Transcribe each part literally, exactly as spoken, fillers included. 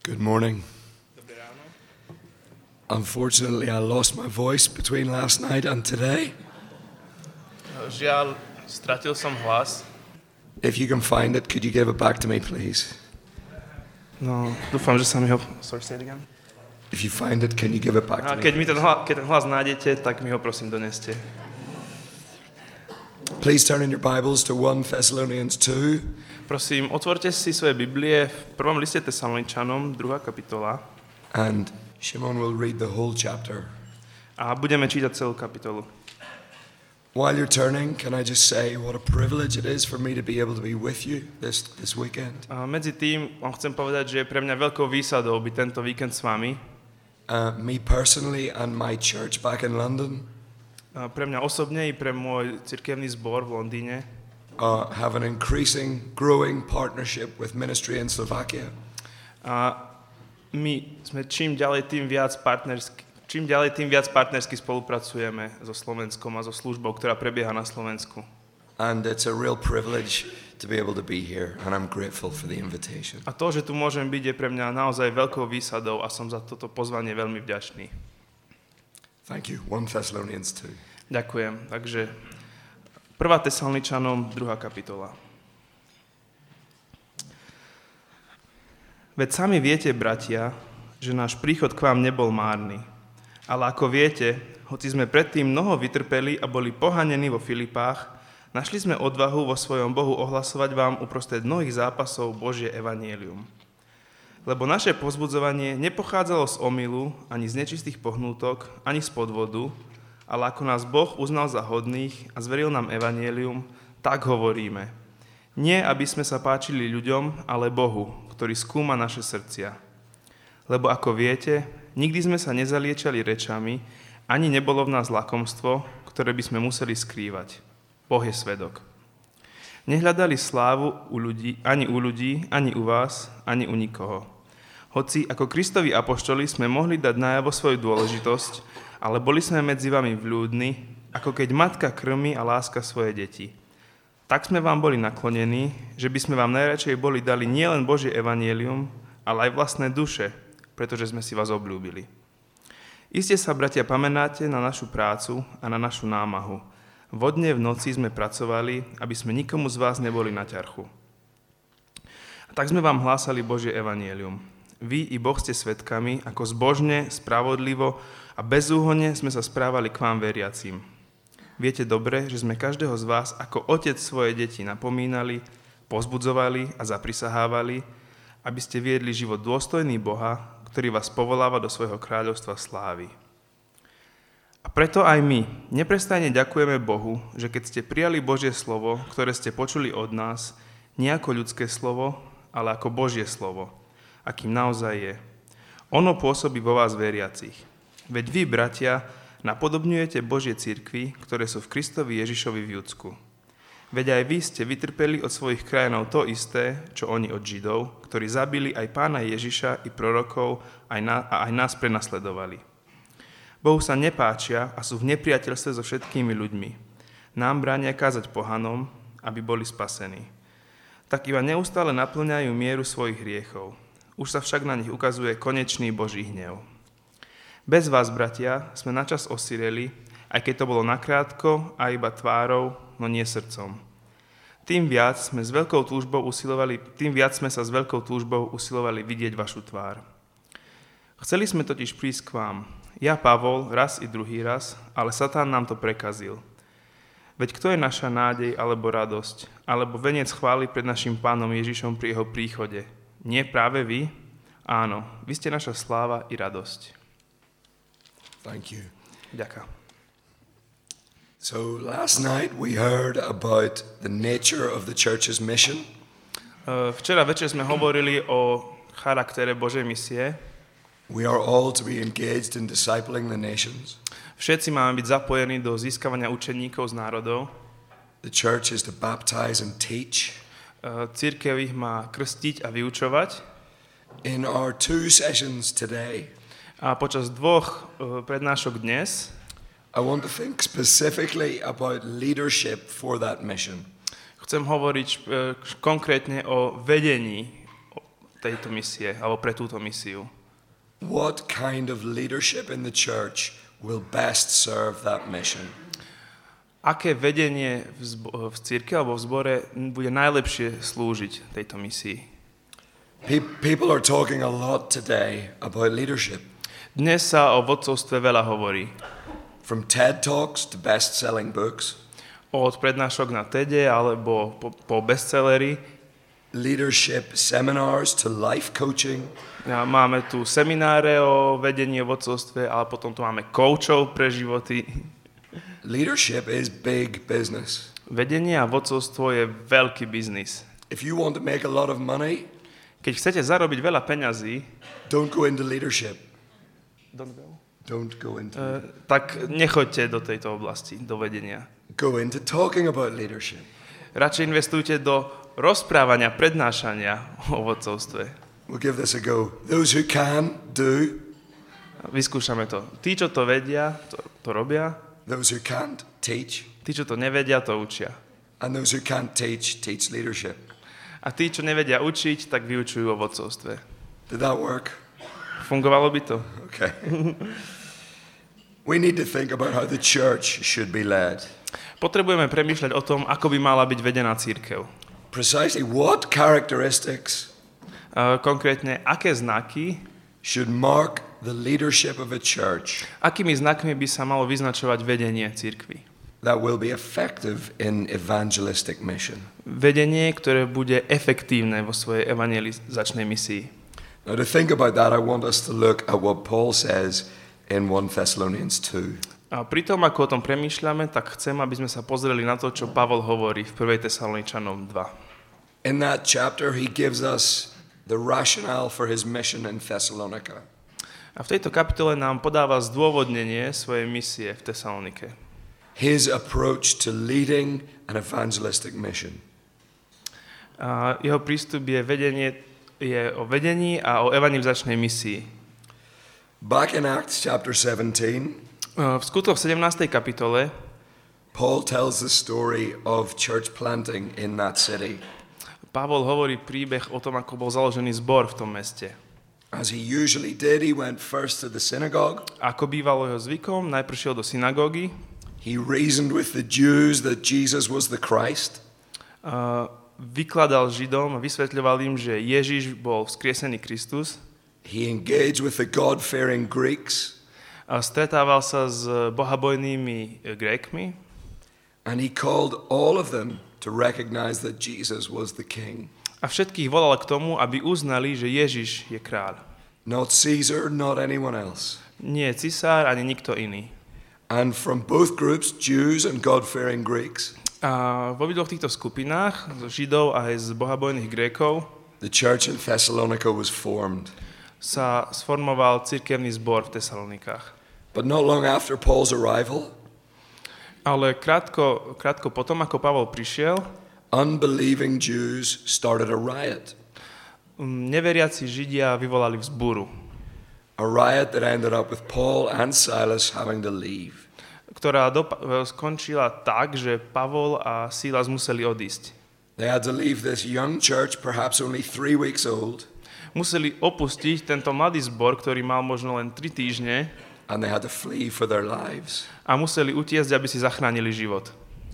Good morning. Dobré ráno. Unfortunately, I lost my voice between last night and today. Žiaľ, stratil som hlas. If you can find it, could you give it back to me, please? No, dúfam, že sa mi ho... Sorry, say it again. If you find it, can you give it back to A me? keď mi ten hlas, keď ten hlas nájdete, tak mi ho prosím doneste. Please turn in your Bibles to First Thessalonians two. Prosím, otvorte si svoje Biblie v prvom liste Tesaloničanom, druhá kapitola. And Shimon will read the whole chapter. A budeme čítať celú kapitolu. While you're turning, can I just say what a privilege it is for me to be able to be with you this, this weekend? A medzi tým vám chcem povedať, že je pre mňa veľkou výsadou byť tento víkend s vami. Uh, me personally and my church back in London A pre mňa osobne i pre môj cirkevný zbor v Londýne. uh, have an increasing, growing partnership with ministry in Slovakia. A my sme čím ďalej tým viac partnersky, čím ďalej tým viac partnersky spolupracujeme so Slovenskom a so službou, ktorá prebieha na Slovensku. And it's a real privilege to be able to be here, and I'm grateful for the invitation. A to, že tu môžem byť, je pre mňa naozaj veľkou výsadou a som za toto pozvanie veľmi vďačný. Thank you. First Thessalonians two. Ďakujem. Takže prvá Tesaloničanom, druhá kapitola. Veď sami viete, bratia, že náš príchod k vám nebol márny. Ale ako viete, hoci sme predtým mnoho vytrpeli a boli pohanení vo Filipách, našli sme odvahu vo svojom Bohu ohlasovať vám uprostred mnohých zápasov Božie evanjelium. Lebo naše povzbudzovanie nepochádzalo z omylu, ani z nečistých pohnútok, ani z podvodu, ale ako nás Boh uznal za hodných a zveril nám evanjelium, tak hovoríme. Nie, aby sme sa páčili ľuďom, ale Bohu, ktorý skúma naše srdcia. Lebo ako viete, nikdy sme sa nezaliečali rečami, ani nebolo v nás lakomstvo, ktoré by sme museli skrývať. Boh je svedok. Nehľadali slávu u ľudí, ani u ľudí, ani u vás, ani u nikoho. Hoci ako Kristovi apoštoli sme mohli dať najavo svoju dôležitosť, ale boli sme medzi vami vľúdni, ako keď matka krmi a láska svoje deti. Tak sme vám boli naklonení, že by sme vám najradšej boli dali nielen Božie evanjelium, ale aj vlastné duše, pretože sme si vás obľúbili. Iste sa, bratia, pamätáte na našu prácu a na našu námahu. Vodne v noci sme pracovali, aby sme nikomu z vás neboli na ťarchu. A tak sme vám hlásali Božie evanjelium. Vy i Boh ste svedkami, ako zbožne, spravodlivo a bezúhonne sme sa správali k vám veriacim. Viete dobre, že sme každého z vás ako otec svoje deti napomínali, pozbudzovali a zaprisahávali, aby ste viedli život dôstojný Boha, ktorý vás povoláva do svojho kráľovstva slávy. A preto aj my neprestajne ďakujeme Bohu, že keď ste prijali Božie slovo, ktoré ste počuli od nás, nie ako ľudské slovo, ale ako Božie slovo, akým naozaj je. Ono pôsobí vo vás veriacich. Veď vy, bratia, napodobňujete Božie cirkvi, ktoré sú v Kristovi Ježišovi v Judsku. Veď aj vy ste vytrpeli od svojich krajinov to isté, čo oni od Židov, ktorí zabili aj pána Ježiša i prorokov aj na, a aj nás prenasledovali. Bohu sa nepáčia a sú v nepriateľstve so všetkými ľuďmi. Nám bránia kázať pohanom, aby boli spasení. Tak iba neustále naplňajú mieru svojich hriechov. Už sa však na nich ukazuje konečný Boží hnev. Bez vás, bratia, sme načas osireli, aj keď to bolo nakrátko a iba tvárou, no nie srdcom. Tým viac sme s veľkou túžbou usilovali, tým viac sme sa s veľkou túžbou usilovali vidieť vašu tvár. Chceli sme totiž prísť k vám. Ja, Pavol, raz i druhý raz, ale Satán nám to prekazil. Veď kto je naša nádej alebo radosť, alebo veniec chvály pred našim pánom Ježišom pri jeho príchode? Nie práve vy? Áno, vy ste naša sláva i radosť. Thank you. Ďakujem. So last night we heard about the nature of the church's mission. Včera večer sme hovorili o charaktere Božej misie. We are all to be engaged in discipling the nations. Všetci máme byť zapojení do získavania učeníkov z národov. The church is to baptize and teach. Cirkev ich má krstiť a vyučovať. In our two sessions today, a počas dvoch prednášok dnes I want to think specifically about leadership for that mission. Chcem hovoriť konkrétne o vedení tejto misie, alebo pre túto misiu. What kind of leadership in the church will best serve that mission? Aké vedenie v, zbo- v cirkvi alebo v zbore bude najlepšie slúžiť tejto misii? Pe- People are talking a lot today about leadership. Dnes sa o vodcovstve veľa hovorí. From TED Talks to best-selling books, Od prednášok na TEDe alebo po, po bestsellery. leadership seminars to life coaching, A máme tu semináre o vedení o vodcovstve, ale potom tu máme coachov pre životy. leadership is big business. Vedenie a vodcovstvo je veľký biznis. If you want to make a lot of money, Keď chcete zarobiť veľa peňazí, don't go into leadership. don't go. Don't go into Uh, tak nechoďte do tejto oblasti, do vedenia. Go into talking about leadership. Radšej investujte do rozprávania, prednášania o vodcovstve. We'll give this a go. Those who can, do. Vyskúšame to. Tí, čo to vedia, to, to robia. Those who can't, teach. Tí, čo to nevedia, to učia. And those who can't teach, teach leadership. A tí, čo nevedia učiť, tak vyučujú o vodcovstve. Did that work? Fungovalo by to? Okay. We need to think about how the church should be led. Potrebujeme premýšľať o tom, ako by mala byť vedená cirkev. Precisely what characteristics Uh, konkrétne, aké znaky, should mark the leadership of a church akými znakmi by sa malo vyznačovať vedenie cirkvi. that will be effective in evangelistic mission. Vedenie, ktoré bude efektívne vo svojej evangelizačnej misii. Now to think about that, I want us to look at what Paul says in First Thessalonians two. A pri tom, ako o tom premýšľame, tak chcem, aby sme sa pozreli na to, čo Pavol hovorí v prvej Tesaloničanom dva. In that chapter, he gives us the rationale for his mission in Thessalonica. A v tejto kapitole nám podáva zdôvodnenie svojej misie v Tesalonike. His approach to leading an evangelistic mission. A jeho prístup je vedenie, je o vedení a o evangelizačnej misii. Back in Acts chapter seventeen, V skutkoch v sedemnástej kapitole Paul tells the story of church planting in that city. Pavol hovorí príbeh o tom, ako bol založený zbor v tom meste. As he usually did, he went first to the synagogue. Ako bývalo jeho zvykom, najprv šiel do synagógy, He reasoned with the Jews that Jesus was the Christ. a vykladal Židom a vysvetľoval im, že Ježiš bol vzkriesený Kristus. He engaged with the God-fearing Greeks. A stretával sa s bohabojnými Grékmi And he called all of them to recognize that Jesus was the king. a všetkých volal k tomu, aby uznali, že Ježiš je kráľ. Not Caesar, not anyone else. Nie cisár, ani nikto iný. And from both groups, Jews and God-fearing Greeks, A v obidvoch týchto skupinách, z Židov a aj z bohabojných Grékov, the church in Thessalonica was formed. sa sformoval cirkevný zbor v Tesalonikách. But not long after Paul's arrival, Ale krátko, krátko potom, ako Pavol prišiel, unbelieving Jews started a riot. um, neveriaci Židia vyvolali vzburu, A riot that ended up with Paul and Silas having to leave. ktorá dopa- skončila tak, že Pavol a Silas museli odísť. They had to leave this young church, perhaps only three weeks old, Museli opustiť tento mladý zbor, ktorý mal možno len tri týždne, and they had to flee for their lives. a museli utiecť, aby si zachránili život.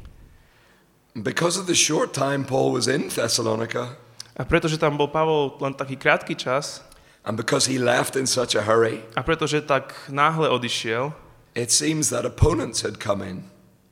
Because of the short time Paul was in Thessalonica, A pretože tam bol Pavol len taký krátky čas, and because he left in such a hurry, a pretože tak náhle odišiel, it seems that opponents had come in.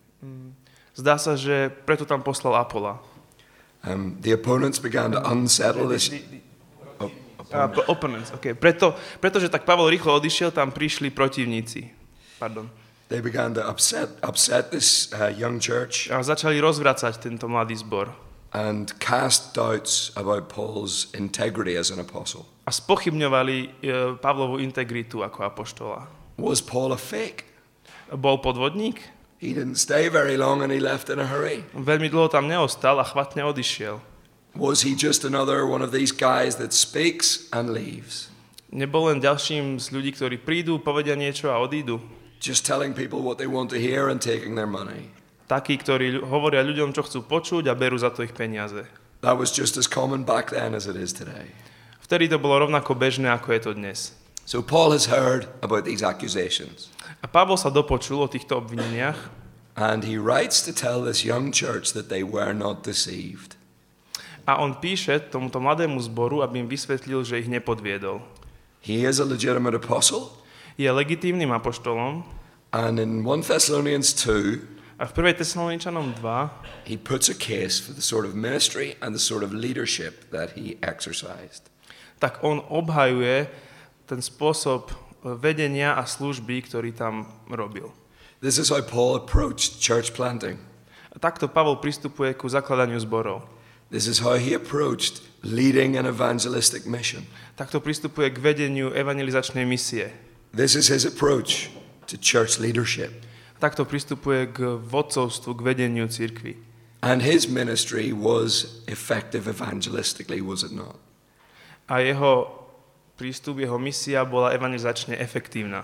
zdá sa, že preto tam poslal Apola. Um, the opponents began to unsettle this. Oh, A, p- opponents, okay. Preto, pretože tak Pavol rýchlo odišiel, tam prišli protivníci. Pardon. they began to upset upset this uh, young church A začali rozvracať tento mladý zbor. and cast doubts about Paul's integrity as an apostle. A spochybňovali e, Pavlovú integritu ako apoštola. Was Paul a fake? Bol podvodník? He didn't stay very long and he left in a hurry. Veľmi dlho tam neostal a chvatne odišiel. Was he just another one of these guys that speaks and leaves? Nebol len ďalším z ľudí, ktorí prídu, povedia niečo a odídu. Just telling people what they want to hear and taking their money. Takí, ktorí ľu- hovoria ľuďom, čo chcú počuť a berú za to ich peniaze. That was just as common back then as it is today. V Vtedy to bolo rovnako bežné, ako je to dnes. So Paul has heard about these accusations, A Pavol sa dopočul o týchto obvineniach and he writes to tell this young church that they were not deceived. a on píše tomuto mladému zboru, aby im vysvetlil, že ich nepodviedol. He is a legitimate apostle, Je legitímnym apoštolom and in First Thessalonians two, a v prvej Tesaloničanom dva he puts a case for the sort of ministry and the sort of leadership that he exercised. tak on obhajuje ten spôsob vedenia a služby, ktorý tam robil. This is how Paul approached church planting. A takto Pavol pristupuje ku zakladaniu zborov. This is how he approached leading an evangelistic mission. Takto pristupuje k vedeniu evangelizačnej misie. This is his approach to church leadership. Takto pristupuje k vodcovstvu, k vedeniu cirkvi. And his ministry was effective evangelistically, was it not? A jeho prístup, jeho misia bola evangelizačne efektívna.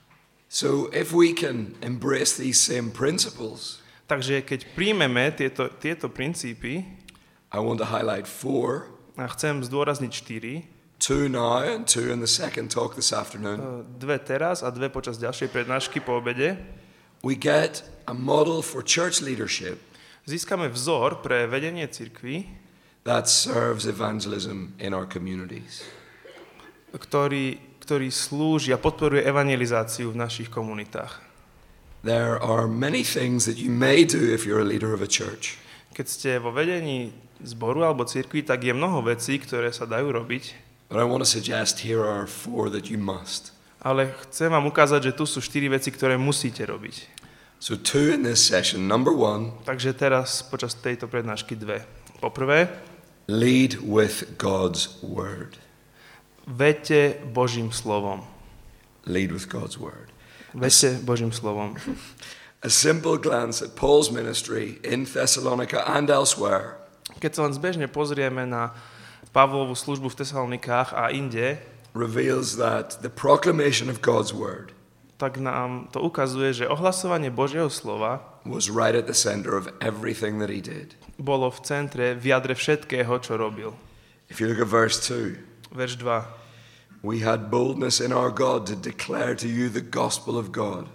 So if we can embrace these same principles, Takže keď príjmeme tieto, tieto princípy, I want to highlight four, a chcem zdôrazniť štyri, two now and two in the second talk this afternoon. dve teraz a dve počas ďalšej prednášky po obede, We get a model for church leadership získame vzor pre vedenie cirkvi, that serves evangelism in our communities. ktorý, ktorý slúži a podporuje evangelizáciu v našich komunitách. There are many things that you may do if you're a leader of a church. Keď ste vo vedení zboru alebo cirkvi, tak je mnoho vecí, ktoré sa dajú robiť, But I want to suggest here are four that you must. ale chcem vám ukázať, že tu sú štyri veci, ktoré musíte robiť. So two in this session. Number one, Takže teraz počas tejto prednášky dve. Poprvé, lead with God's word. vedte Božím slovom. Lead with God's word. Vedte Božím slovom. A simple glance at Paul's ministry in Thessalonica and elsewhere Keď sa len zbežne pozrieme na Pavlovú službu v Tesalonikách a inde, reveals that the proclamation of God's word tak nám to ukazuje, že ohlasovanie Božieho slova was right at the center of everything that he did. bolo v centre, v jadre všetkého, čo robil. If you look at verse two, Verš dva. we had boldness in our God to declare to you the gospel of God.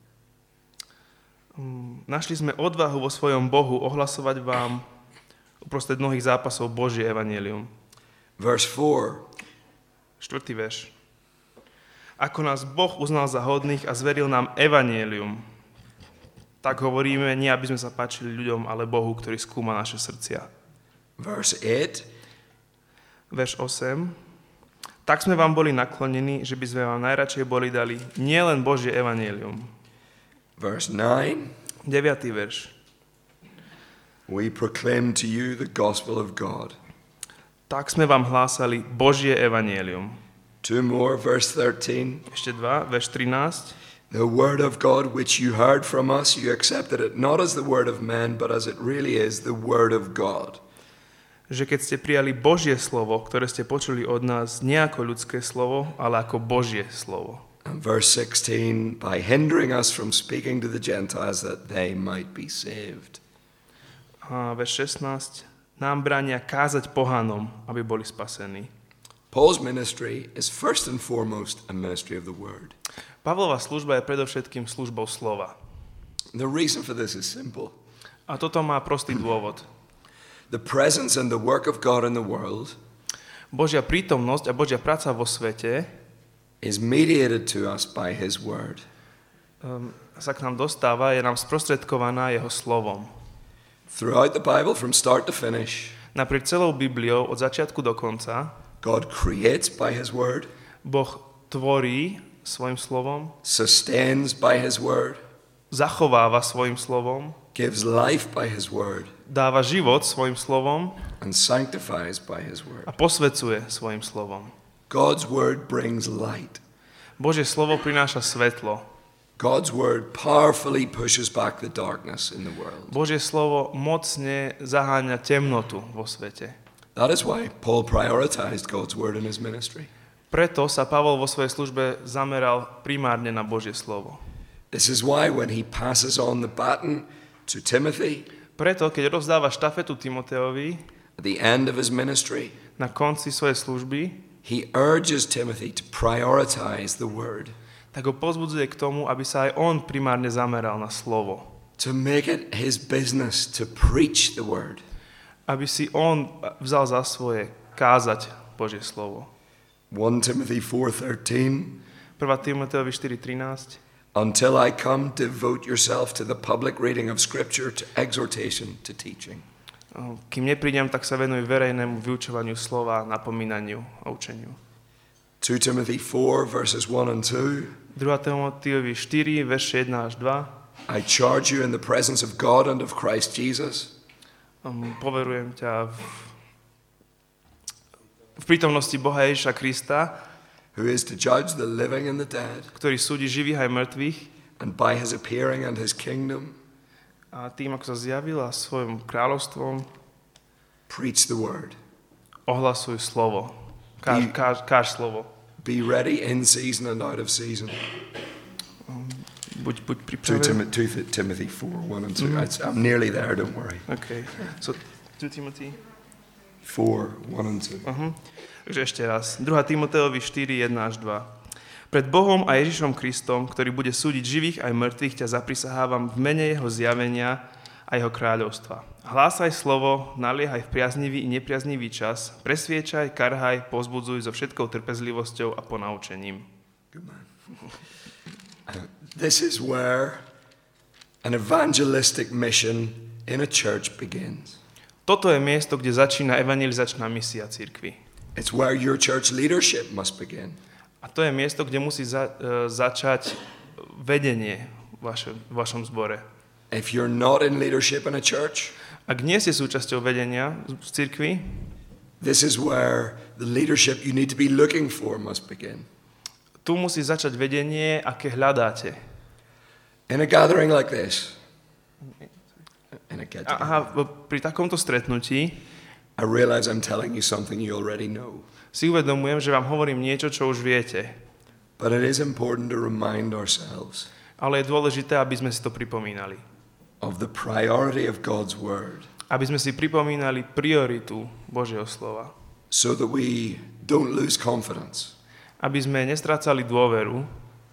Našli sme odvahu vo svojom Bohu ohlasovať vám uprostred mnohých zápasov Božie evanjelium. Verse four, Štvrtý verš. Ako nás Boh uznal za hodných a zveril nám evanjelium, tak hovoríme, nie aby sme sa páčili ľuďom, ale Bohu, ktorý skúma naše srdcia. verse eight, Verš osem. Tak sme vám boli naklonení, že by sme vám najradšej boli dali nielen Božie evanjelium. verse nine, deviaty verš. we proclaim to you the gospel of God. Tak sme vám hlásali Božie evanjelium. Two more, verse thirteen. Ešte dva, verš trinásť. The word of God which you heard from us, you accepted it not as the word of men, but as it really is, the word of God. Že keď ste prijali Božie slovo, ktoré ste počuli od nás, nie ako ľudské slovo, ale ako Božie slovo. And verse sixteen, by hindering us from speaking to the Gentiles that they might be saved. A verš šestnásť. Nám bránia kázať pohanom, aby boli spasení. Paul's ministry is first and foremost a ministry of the word. Pavlova služba je predovšetkým službou slova. The reason for this is simple. A toto má prostý dôvod. The presence and the work of God in the world Božia prítomnosť a Božia práca vo svete is mediated to us by his word. um, sa k nám dostáva, je nám sprostredkovaná jeho slovom. Throughout the Bible, from start to finish, Naprieč celou Bibliou, od začiatku do konca, God creates by his word, Boh tvorí svojim slovom, sustains by his word, zachováva svojim slovom, gives life by his word, dáva život svojim slovom and sanctifies by his word. a posvecuje svojim slovom. God's word brings light. Božie slovo prináša svetlo. God's word powerfully pushes back the darkness in the world. Božie slovo mocne zaháňa temnotu vo svete. That is why Paul prioritized God's word in his ministry. Preto sa Pavol vo svojej službe zameral primárne na Božie slovo. This is why when he passes on the baton to Timothy Preto, keď rozdáva štafetu Timoteovi at the end of his ministry, na konci svojej služby, he urges Timothy to prioritize the word, tak ho pozbudzuje k tomu, aby sa aj on primárne zameral na slovo. to make it his business to preach the word. Aby si on vzal za svoje kázať Božie slovo. First Timothy four thirteen. prvá Timoteovi štyri trinásť. Until I come, devote yourself to the public reading of Scripture, to exhortation, to teaching. Kým neprídem, tak sa venuj verejnému vyučovaniu slova, napomínaniu a učeniu. Second Timothy four, verses one and two. druhá Timoteovi štyri, verše jeden až dva. I charge you in the presence of God and of Christ Jesus. Um, poverujem ťa v, v prítomnosti Boha Ježiša Krista, who is to judge the living and the dead, ktorý súdi živých aj mŕtvych, and by his appearing and his kingdom, a tým, ako sa zjavil a svojim kráľovstvom, preach the word. ohlasuj slovo. Káž, káž, káž slovo. Be ready in season and out of season. Um, buď, buď Second pripravený. Timothy four, one and two. Mm-hmm. I'm nearly there, don't worry. Okay. So, two Timothy. four, one and two. Uh-huh. Takže ešte raz. druhá Timoteovi štyri, jeden až dva. Pred Bohom a Ježišom Kristom, ktorý bude súdiť živých aj mŕtvych, ťa zaprisahávam v mene jeho zjavenia a jeho kráľovstva. Hlásaj slovo, naliehaj v priaznivý i nepriaznivý čas, presviečaj, karhaj, pozbudzuj so všetkou trpezlivosťou a ponaučením. Good man. Uh, this is where an evangelistic mission in a church begins. Toto je miesto, kde začína evangelizačná misia cirkvi. It's where your church leadership must begin. A to je miesto, kde musí za, uh, začať vedenie v, vaše, v vašom zbore. If you're not in leadership in a church, ak nie si súčasťou vedenia v cirkvi, this is where the leadership you need to be looking for must begin. Tu musí začať vedenie, aké hľadáte. In a gathering like this, in a get Aha, pri takomto stretnutí I realize I'm telling you something you already know. si uvedomujem, že vám hovorím niečo, čo už viete. But it is important to remind ourselves Ale je dôležité, aby sme si to pripomínali. of the priority of God's word, Aby sme si pripomínali prioritu Božieho slova. so that we don't lose confidence. Aby sme nestrácali dôveru.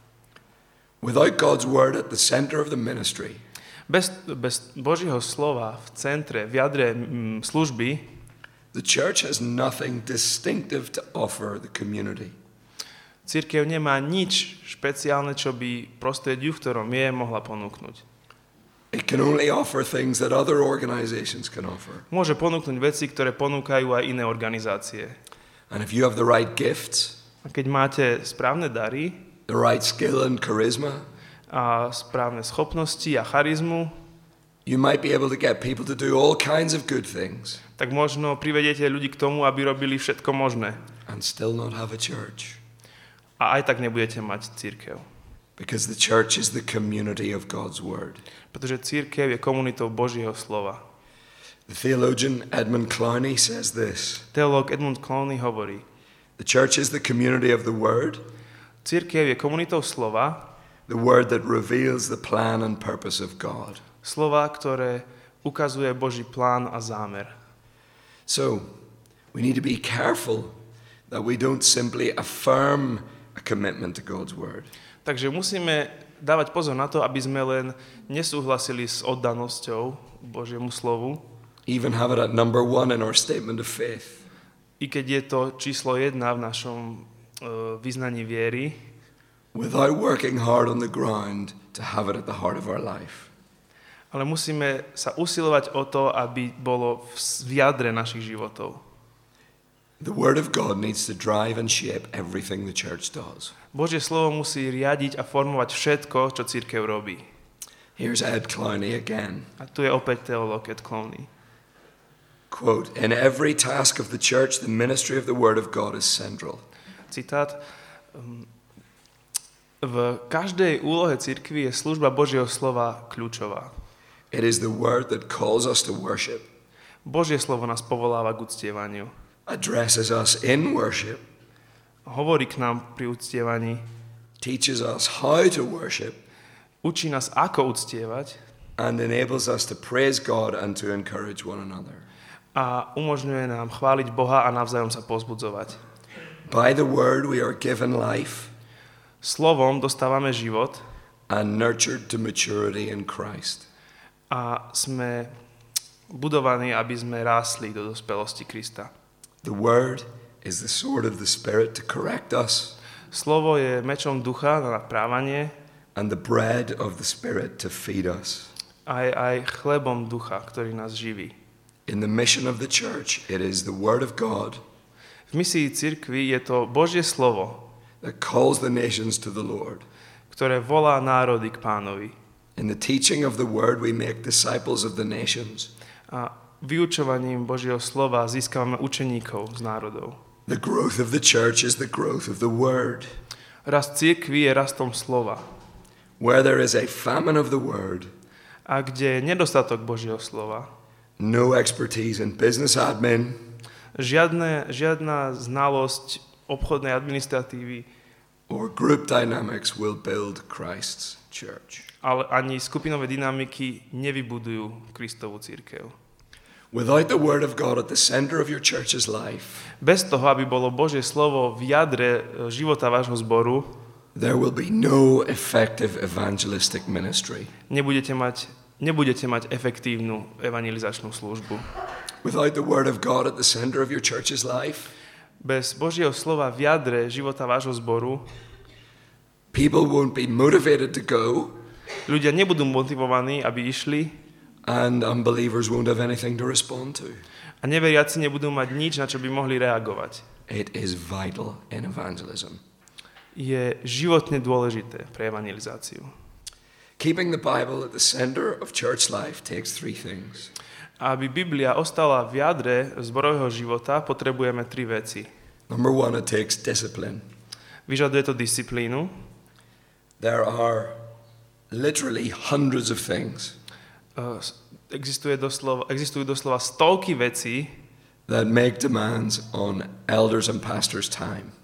Without God's word at the center of the ministry, Bez, bez Božieho slova v centre, v jadre mm, služby, the church has nothing distinctive to offer the community. cirkev nemá nič špeciálne, čo by prostrediu, v ktorom je, mohla ponúknuť. It can only offer things that other organizations can offer. Môže ponúknuť veci, ktoré ponúkajú aj iné organizácie. And if you have the right gifts, A keď máte správne dary the right skill and charisma, a správne schopnosti a charizmu, you might be able to get people to do all kinds of good things tak možno privedete ľudí k tomu, aby robili všetko možné. and still not have a church. A aj tak nebudete mať cirkev. Because the church is the community of God's word. Pretože cirkev je komunitou Božieho slova. The theologian Edmund Clowney says this: Teológ Edmund Clowney hovorí, the church is the community of the word, cirkev je komunitou slova, the word that reveals the plan and purpose of God. slova, ktoré ukazuje Boží plán a zámer. So, we need to be careful that we don't simply affirm a commitment to God's word. Takže musíme dávať pozor na to, aby sme len nesúhlasili s oddanosťou Božiemu slovu, Even have it at number one in our statement of faith. i keď je to číslo jedna v našom uh, vyznaní viery, Without working hard on the ground to have it at the heart of our life. ale musíme sa usilovať o to, aby bolo v, v jadre našich životov. The word of God needs to drive and shape everything the church does. Božie slovo musí riadiť a formovať všetko, čo cirkev robí. Here's Ed Clowney again. A tu je opäť teológ Ed Clowney. Quote, in every task of the church, the ministry of the word of God is central. Citát. Um, v každej úlohe cirkvi je služba Božieho slova kľúčová. It is the word that calls us to worship, Božie slovo nás povoláva k uctievaniu. addresses us in worship, Hovorí k nám pri uctievaní, teaches us how to worship, učí nás, ako uctievať and enables us to praise God and to encourage one another. a umožňuje nám chváliť Boha a navzájom sa povzbudzovať. By the word we are given life Slovom dostávame život and nurtured to maturity in Christ. a sme budovaní, aby sme rásli do dospelosti Krista. The word is the sword of the Spirit to correct us, Slovo je mečom ducha na naprávanie, and the bread of the Spirit to feed us. aj, aj chlebom ducha, ktorý nás živí. In the mission of the church, it is the word of God V misii cirkvi je to Božie slovo, that calls the nations to the Lord. ktoré volá národy k Pánovi. In the teaching of the word, we make disciples of the nations. A vyučovaním Božieho slova získavame učeníkov z národov. The growth of the church is the growth of the word. Rast cirkvi je rastom slova. Where there is a famine of the word, A kde je nedostatok Božieho slova, no expertise in business admin, žiadne, žiadna znalosť obchodnej administratívy, or group dynamics will build Christ's church. ale ani skupinové dynamiky nevybudujú Kristovu cirkev. Without the word of God at the center of your church's life, Bez toho, aby bolo Božie slovo v jadre života vášho zboru, there will be no effective evangelistic ministry. nebudete mať, nebudete mať efektívnu evangelizačnú službu. Without the word of God at the center of your church's life, Bez Božieho slova v jadre života vášho zboru people won't be motivated to go, ľudia nebudú motivovaní, aby išli, and unbelievers won't have anything to respond to. a neveriaci nebudú mať nič, na čo by mohli reagovať. It is vital in evangelism. Je životne dôležité pre evangelizáciu. Keeping the Bible at the center of church life takes three things. Aby Biblia ostala v jadre zborového života, potrebujeme tri veci. Number one, it takes discipline. Vyžaduje to disciplínu. There are literally hundreds of things Uh, Existuje doslova, existujú doslova stovky vecí, that make demands on elders and pastors' time.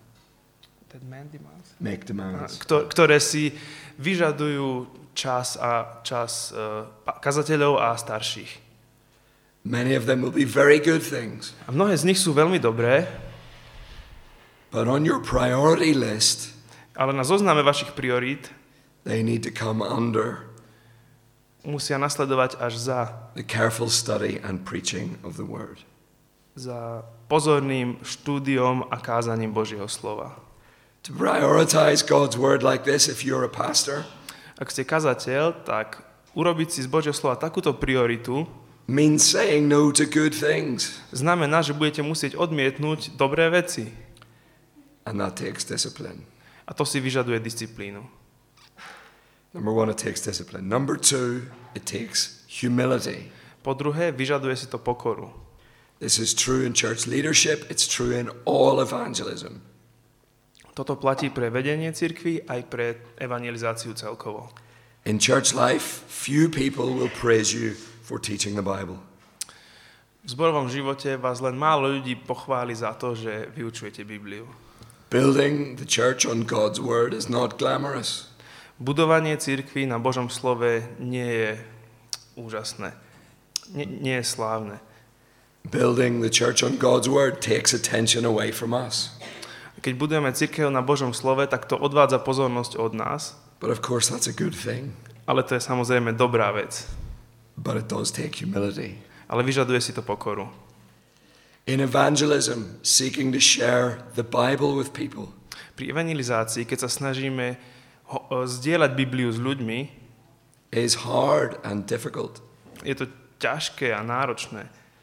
Make demands. ktor- ktoré si vyžadujú čas a čas uh, kazateľov a starších. Many of them will be very good things, A mnohé z nich sú veľmi dobré, but on your priority list, ale na zozname vašich priorít they need to come under musia nasledovať až za, the careful study and preaching of the word. za pozorným štúdiom a kázaním Božieho slova. To prioritize God's word like this, if you're a pastor, Ak ste kazateľ, tak urobiť si z Božieho slova takúto prioritu means saying no to good things, znamená, že budete musieť odmietnúť dobré veci. and that takes discipline. A to si vyžaduje disciplínu. Number one, it takes discipline. Number two, it takes humility. Po druhé, vyžaduje si to pokoru. This is true in church leadership. It's true in all evangelism. Toto platí pre vedenie cirkvi aj pre evangelizáciu celkovo. In church life, few people will praise you for teaching the Bible. V zborovom živote vás len málo ľudí pochváli za to, že vyučujete Bibliu. Building the church on God's word is not glamorous. Budovanie cirkvi na Božom slove nie je úžasné. Nie, nie je slávne. Building the church on God's word takes attention away from us. Keď budujeme cirkev na Božom slove, tak to odvádza pozornosť od nás, But of course, that's a good thing. ale to je samozrejme dobrá vec. But it does take humility. Ale vyžaduje si to pokoru. In evangelism, seeking to share the Bible with people, Pri evangelizácii, keď sa snažíme ho, o, zdieľať Bibliu s ľuďmi, is hard and difficult. je to ťažké a náročné,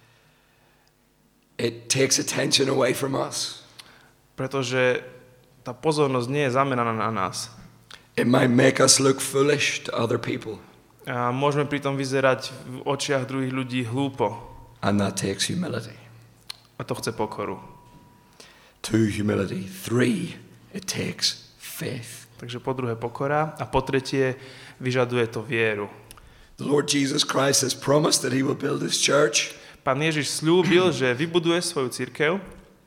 It takes attention away from us. pretože tá pozornosť nie je zameraná na nás. It might make us look foolish to other people. A môžeme pritom vyzerať v očiach druhých ľudí hlúpo. And that takes humility. A to chce pokoru. Two, humility. Three, it takes faith. Takže po druhé pokora a po tretie vyžaduje to vieru. The Lord Jesus Christ has promised that he will build his church. Pán Ježiš sľúbil, že vybuduje svoju cirkev.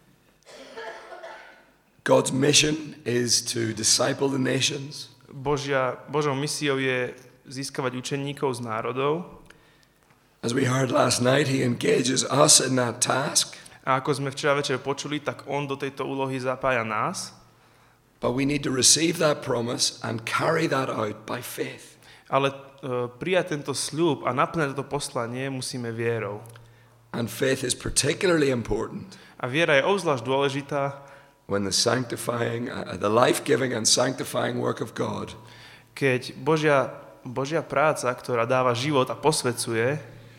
God's mission is to disciple the nations. Božia, Božou misiou je získavať učeníkov z národov. As we heard last night, he engages us in that task. A ako sme včera večer počuli, tak on do tejto úlohy zapája nás. But we need to receive that promise and carry that out by faith. Ale uh, prijať tento sľub a naplňať toto poslanie musíme vierou. And faith is particularly important A viera je obzvlášť dôležitá, when the sanctifying, uh, the life-giving and sanctifying work of God keď Božia, Božia práca, ktorá dáva život a posvecuje,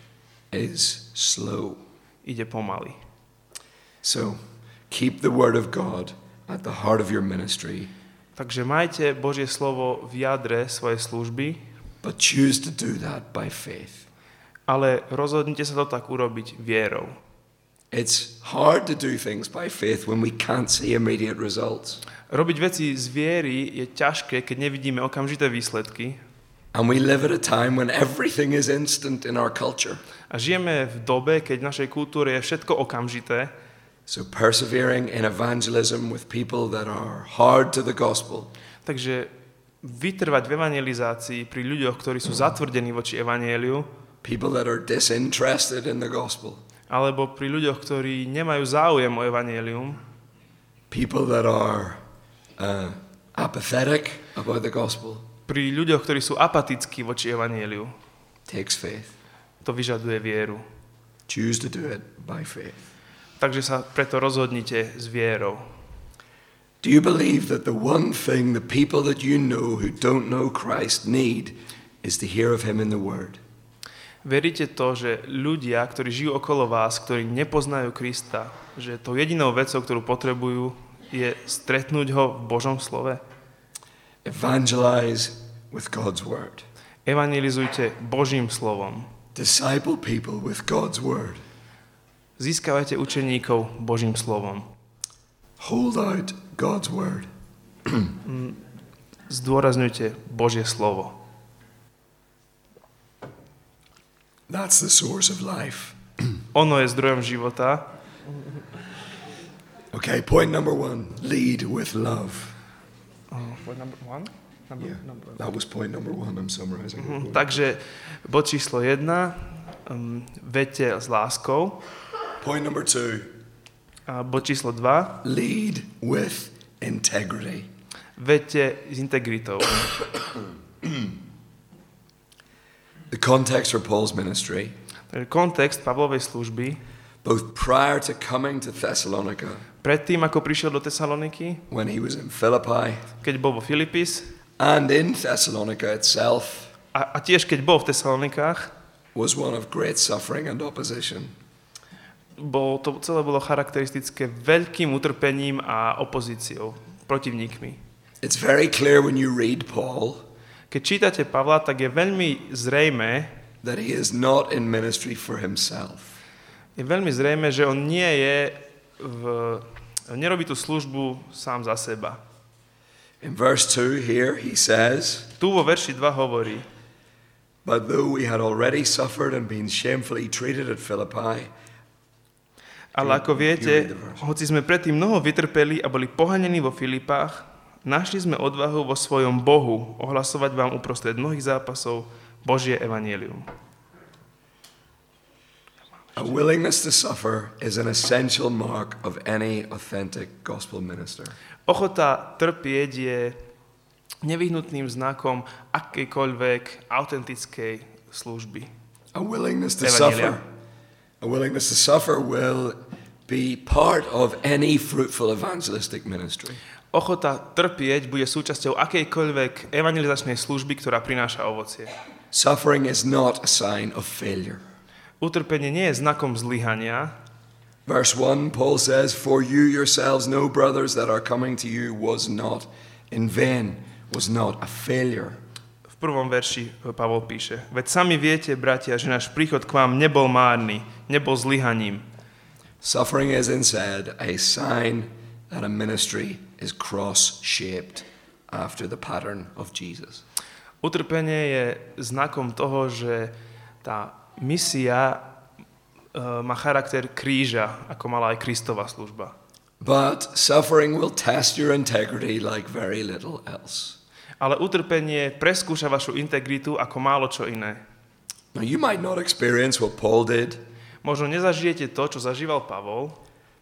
is slow. ide pomaly. So, keep the word of God at the heart of your ministry, Takže majte Božie slovo v jadre svojej služby, but choose to do that by faith. ale rozhodnite sa to tak urobiť vierou. It's hard to do things by faith when we can't see immediate results. Robiť veci z viery je ťažké, keď nevidíme okamžité výsledky. And we live at a time when everything is instant in our culture. A žijeme v dobe, keď v našej kultúre je všetko okamžité. So persevering in evangelism with people that are hard to the gospel Takže vytrvať v evangelizácii pri ľuďoch, ktorí sú zatvrdení voči evanjeliu, people that are disinterested in the gospel, alebo pri ľuďoch, ktorí nemajú záujem o evanjelium, people that are uh, apathetic about the gospel, pri ľuďoch, ktorí sú apatickí voči evanjeliu, takes faith. to vyžaduje vieru. Choose to do it by faith. Takže sa preto rozhodnite s vierou. Do you believe that the one thing the people that you know who don't know Christ need is to hear of him in the word? Veríte to, že ľudia, ktorí žijú okolo vás, ktorí nepoznajú Krista, že tou jedinou vecou, ktorú potrebujú, je stretnúť ho v Božom slove? Evangelize with God's word. Evangelizujte Božím slovom. Disciple people with God's word. Získavajte učeníkov Božím slovom. Hold out God's word. Zdôrazňujte Božie slovo. That's the source of life. Ono je zdrojom života. Okay, point number one. Lead with love. Point number one? Number, Yeah, number. that was point number one. I'm summarizing. Mhm, takže bod číslo jedna, um, vedte s láskou. Point number two. A bod číslo dva, Lead with integrity. vedte s integritou. The context for Paul's ministry, Takže kontext Pavlovej služby, both prior to coming to Thessalonica, predtým ako prišiel do Tesaloniky, when he was in Philippi, keď bol vo Filipis, and in Thessalonica itself, a, a tiež keď bol v Tesalonikách, was one of great suffering and opposition. bol, to celé bolo charakteristické veľkým utrpením a opozíciou, protivníkmi. It's very clear when you read Paul Keď čítate Pavla, tak je veľmi zrejmé, that he is not in ministry for himself. je veľmi zrejmé, že on nie je v, nerobí tú službu sám za seba. In verse two here he says, Tu vo verši dva hovorí: but though we had already suffered and been shamefully treated at Philippi, Ale ako viete, hoci sme predtým mnoho vytrpeli a boli pohanení vo Filipách, našli sme odvahu vo svojom Bohu ohlasovať vám uprostred mnohých zápasov Božie evanjelium. a willingness to suffer is an essential mark of any authentic gospel minister. Ochota trpieť je nevyhnutným znakom akejkoľvek autentickej služby. A willingness to Evangelia. suffer. A willingness to suffer will be part of any fruitful evangelistic ministry. Ochota trpieť bude súčasťou akejkoľvek evangelizačnej služby, ktorá prináša ovocie. Suffering is not a sign of failure. Utrpenie nie je znakom zlyhania. Verse one, Paul says, for you yourselves know, brothers, that our coming to you was not in vain, was not a failure. V prvom verši Pavol píše: Veď sami viete, bratia, že náš príchod k vám nebol márny, nebol zlyhaním. Suffering is instead a sign that a ministry is cross-shaped after the pattern of Jesus. Utrpenie je znakom toho, že tá misia uh, má charakter kríža, ako mala aj Kristova služba. But suffering will test your integrity like very little else. Ale utrpenie preskúša vašu integritu ako málo čo iné. Now you might not experience what Paul did, Možno nezažijete to, čo zažíval Pavol,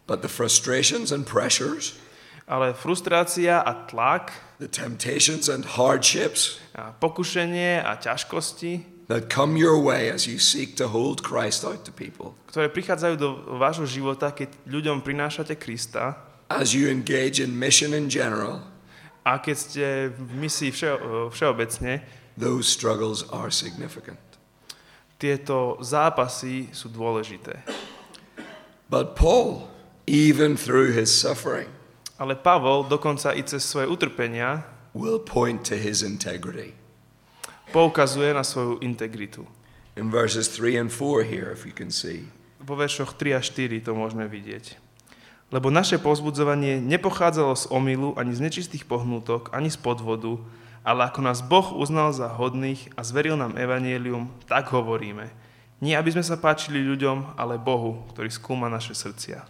But the frustrations and pressures, ale frustrácia a tlak, the temptations and hardships a pokušenie a ťažkosti, that come your way as you seek to hold Christ out to people, ktoré prichádzajú do vášho života, keď ľuďom prinášate Krista, as you engage in mission in general, a keď ste v misii vše, všeobecne, those struggles are significant. tieto zápasy sú dôležité. But Paul, even through his suffering, Ale Pavol dokonca i cez svoje utrpenia will point to his integrity. poukazuje na svoju integritu. In verses three and four here, if you can see. Vo veršoch tri a štyri to môžeme vidieť. Lebo naše povzbudzovanie nepochádzalo z omylu, ani z nečistých pohnútok, ani z podvodu, ale ako nás Boh uznal za hodných a zveril nám evanjelium, tak hovoríme. Nie, aby sme sa páčili ľuďom, ale Bohu, ktorý skúma naše srdcia.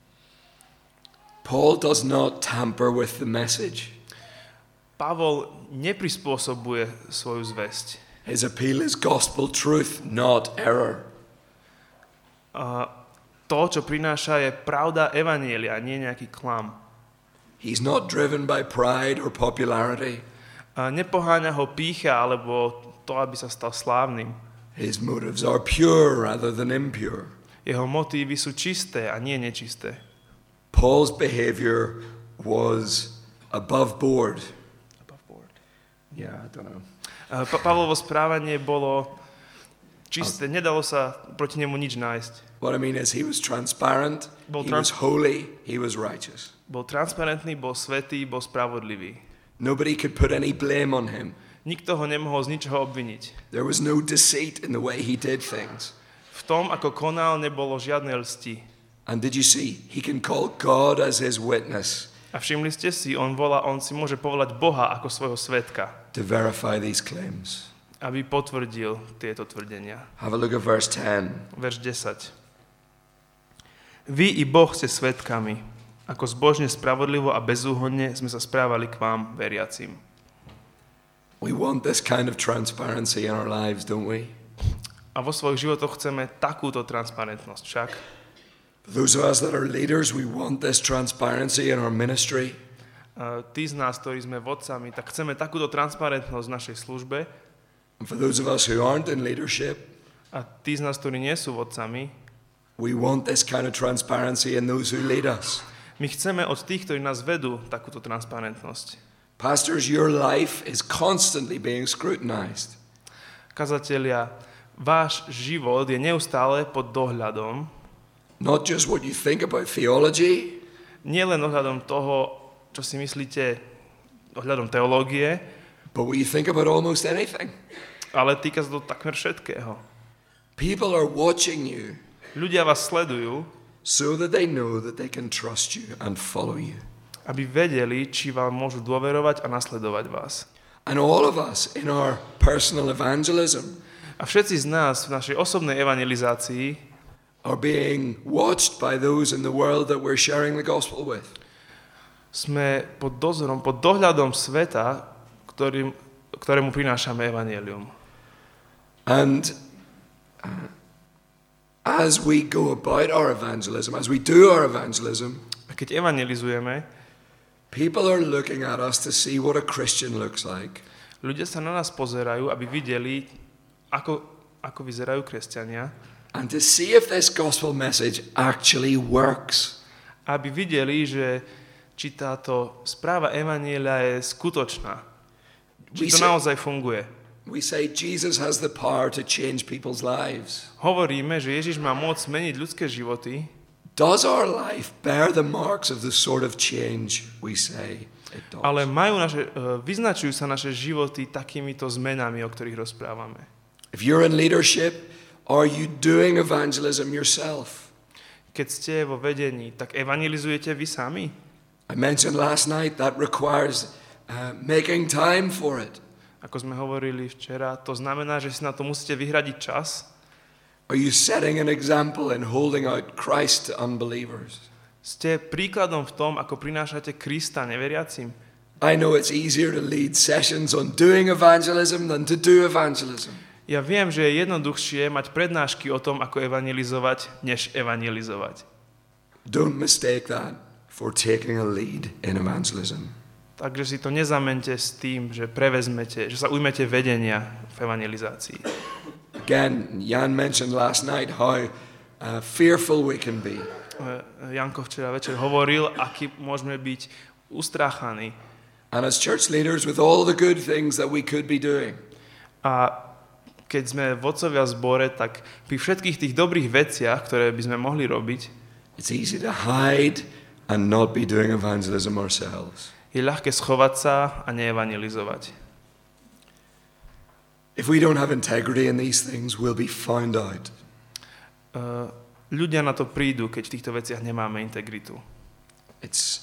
Paul does not tamper with the message. Pavol neprispôsobuje svoju zvesť. His appeal is gospel truth, not error. A to, čo prináša, je pravda evanjelia, nie nejaký klam. He's not driven by pride or popularity. A nepoháňa ho pýcha, alebo to, aby sa stal slávnym. His motives are pure rather than impure. Jeho motívy sú čisté a nie nečisté. Paul's behavior was above board. Above board. Yeah, I don't know. Pa- Pavlovo správanie bolo čisté, nedalo sa proti nemu nič nájsť. What I mean is he was transparent, Bol he trans- was holy, he was righteous. Bol transparentný, bol svätý, bol spravodlivý. Nobody could put any blame on him. Nikto ho nemohol z ničoho obviniť. There was no deceit in the way he did things. V tom, ako konal, nebolo žiadnej lsti. And did you see? He can call God as his witness A všimli ste si, on volá, on si môže povolať Boha ako svojho svedka, to verify these claims. aby potvrdil tieto tvrdenia. Have a look at verse ten. Verš desať. Vy i Boh ste svedkami, ako zbožne, spravodlivo a bezúhonne sme sa správali k vám, veriacim. We want this kind of transparency in our lives, don't we? A vo svojich životoch chceme takúto transparentnosť však. For those of us that are leaders, we want this transparency in our ministry. A tí z nás, ktorí sme vodcami, tak chceme takúto transparentnosť v našej službe. And for those of us who aren't in leadership, A tí z nás, ktorí nie sú vodcami, we want this kind of transparency in those who lead us. my chceme od tých, ktorí nás vedú, takúto transparentnosť. Pastors, your life is constantly being scrutinized. Kazatelia, váš život je neustále pod dohľadom, Not just what you think about theology, nielen ohľadom toho, čo si myslíte ohľadom teológie, but what you think about almost anything. ale týka sa to takmer všetkého. People are watching you Ľudia vás sledujú, so that they know that they can trust you and follow you. aby vedeli, či vám môžu dôverovať a nasledovať vás. And all of us in our personal evangelism A všetci z nás v našej osobnej evangelizácii are being watched by those in the world that we're sharing the gospel with. sme pod dozorom, pod dohľadom sveta, ktorým, ktorému prinášame evanjelium. And uh, as we go about our evangelism, as we do our evangelism, A keď evangelizujeme, people are looking at us to see what a Christian looks like. ľudia sa na nás pozerajú, aby videli, ako, ako vyzerajú kresťania, And to see if this gospel message actually works. aby videli, že či táto správa evanjelia je skutočná. Či We to say, naozaj funguje. we say Jesus has the power to change people's lives. Hovoríme, že Ježiš má moc zmeniť ľudské životy. Does our life bear the marks of the sort of change we say it does? Ale majú naše, e, vyznačujú sa naše životy takýmito zmenami, o ktorých rozprávame. If you're in leadership, are you doing evangelism yourself? Keď ste vo vedení, tak evangelizujete vy sami? I mentioned last night that requires uh, making time for it. Ako sme hovorili včera, to znamená, že si na to musíte vyhradiť čas. Are you setting an example in holding out Christ to unbelievers? Ste príkladom v tom, ako prinášate Krista neveriacim. I know it's easier to lead sessions on doing evangelism than to do evangelism. Ja viem, že je jednoduchšie mať prednášky o tom, ako evangelizovať, než evangelizovať. Don't mistake that for taking a lead in evangelism. Takže si to nezamente s tým, že prevezmete, že sa ujmete vedenia v evangelizácii. Again, Jan mentioned last night how uh, fearful we can be. Janko včera večer hovoril, aký môžeme byť ustráchaní. And as church leaders, with all the good things that we could be doing. A keď sme vodcovia v zbore, tak pri všetkých tých dobrých veciach, ktoré by sme mohli robiť, it's easy to hide and not be doing evangelism ourselves. Je ľahké schovať sa a neevangelizovať. If we don't have integrity in these things, we'll be found out. Uh, ľudia na to prídu, keď v týchto veciach nemáme integritu. It's,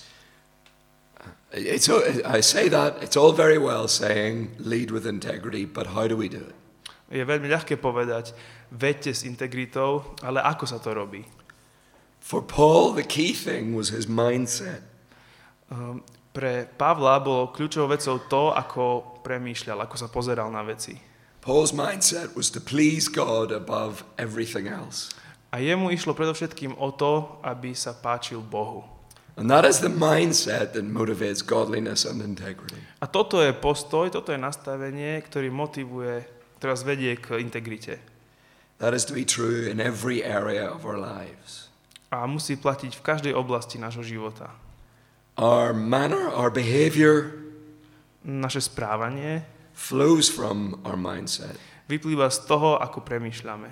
it's, I say that, it's all very well saying lead with integrity, but how do we do it? Je veľmi ľahké povedať, veďte s integritou, ale ako sa to robí? For Paul, the key thing was his mindset. Um, pre Pavla bolo kľúčovou vecou to, ako premýšľal, ako sa pozeral na veci. Paul's mindset was to please God above everything else. A jemu išlo predovšetkým o to, aby sa páčil Bohu. And that is the mindset that motivates godliness and integrity. A toto je postoj, toto je nastavenie, ktorý motivuje, ktoré nás vedie k integrite. That is to be true in every area of our lives. A musí platiť v každej oblasti nášho života. Our manner, our behavior Naše správanie flows from our mindset. vyplýva z toho, ako premýšľame.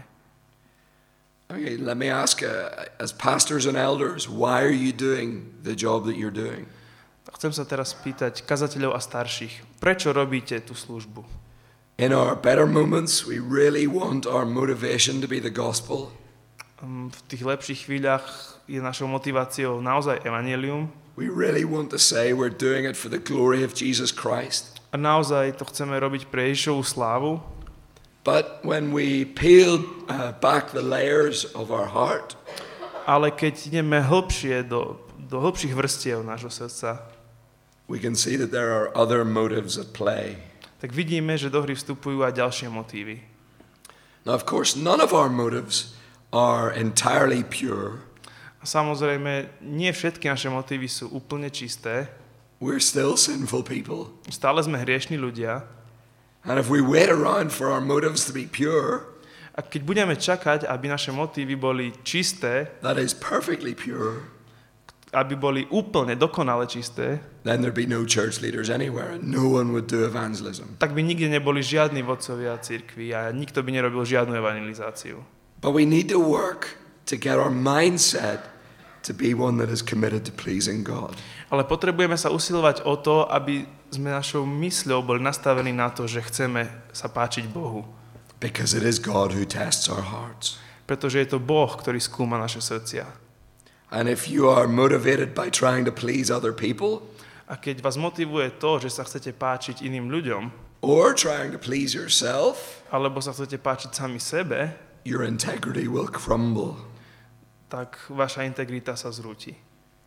Okay, let me ask, uh, as pastors and elders, why are you doing the job that you're doing? Chcem sa teraz spýtať kazateľov a starších, prečo robíte tú službu? In our better moments, we really want our motivation to be the gospel. Um, v tých lepších chvíľach je našou motiváciou naozaj evanjelium. We really want to say we're doing it for the glory of Jesus Christ. A naozaj to chceme robiť pre Ježišovu slávu. But when we peel uh, back the layers of our heart, ale keď ideme hlbšie do, do hlbších vrstiev nášho srdca, we can see that there are other motives at play. tak vidíme, že do hry vstupujú aj ďalšie motívy. Now, of course, none of our motives are entirely pure. A samozrejme, nie všetky naše motívy sú úplne čisté. We're still sinful people. Stále sme hriešni ľudia. And if we wait around for our motives to be pure, a keď budeme čakať, aby naše motívy boli čisté, that is perfectly pure, aby boli úplne dokonale čisté, then there'd be no church leaders anywhere and no one would do evangelism. tak by nikde neboli žiadni vodcovia cirkvi a nikto by nerobil žiadnu evangelizáciu. But we need to work to get our mindset to be one that is committed to pleasing God. Ale potrebujeme sa usilovať o to, aby sme našou mysľou boli nastavení na to, že chceme sa páčiť Bohu. Because it is God who tests our hearts. Pretože je to Boh, ktorý skúma naše srdcia. And if you are motivated by trying to please other people, a keď vás motivuje to, že sa chcete páčiť iným ľuďom, or trying to please yourself, alebo sa chcete páčiť sami sebe, your integrity will crumble. tak vaša integrita sa zrúti.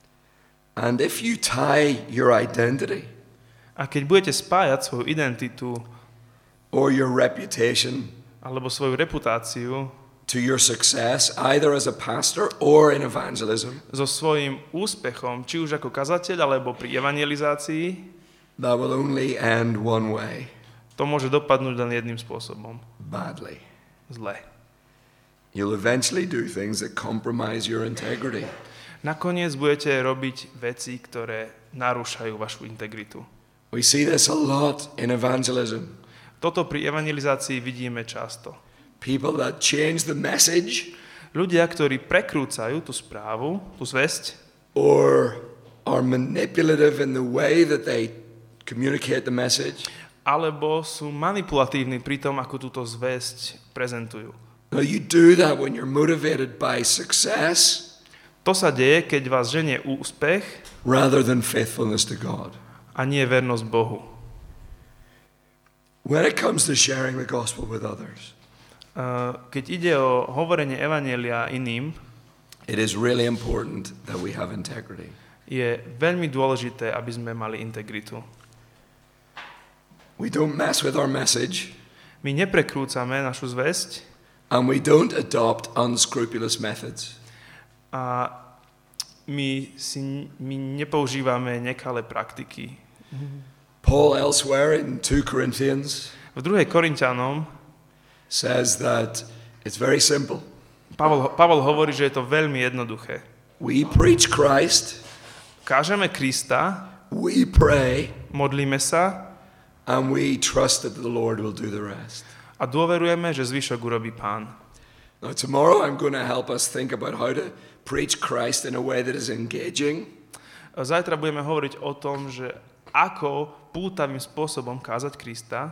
And if you tie your identity, a keď budete spájať svoju identitu or your reputation, alebo svoju reputáciu to your success, either as a pastor or in evangelism, so svojím úspechom, či už ako kazateľ, alebo pri evangelizácii, that will only end one way. To môže dopadnúť len jedným spôsobom. Badly. Zle. You'll eventually do things that compromise your integrity. Nakoniec budete robiť veci, ktoré narúšajú vašu integritu. We see this a lot in evangelism. Toto pri evangelizácii vidíme často. People that change the message, ľudia, ktorí prekrúcajú tú správu, tú zvesť, or are manipulative in the way that they communicate the message, alebo sú manipulatívni pri tom, ako túto zvesť prezentujú. Now you do that when you're motivated by success, to sa deje, keď vás ženie úspech, rather than faithfulness to God. A nie vernosť Bohu. When it comes to sharing the gospel with others, uh, keď ide o hovorenie evanjelia iným, it is really important that we have integrity. Je veľmi dôležité, aby sme mali integritu. We don't mess with our message. My neprekrúcame našu zvesť. And we don't adopt unscrupulous methods. A my, si, my nepoužívame nekalé praktiky. Paul elsewhere in Second Corinthians V druhej Korinťanom says that it's very simple. Pavol, Pavol hovorí, že je to veľmi jednoduché. We preach Christ, Kážeme Krista, we pray, modlíme sa and we trust that the Lord will do the rest. a dôverujeme, že zvyšok urobí Pán. Now tomorrow I'm going to help us think about how to preach Christ in a way that is engaging. Zajtra budeme hovoriť o tom, že ako pútavým spôsobom kázať Krista,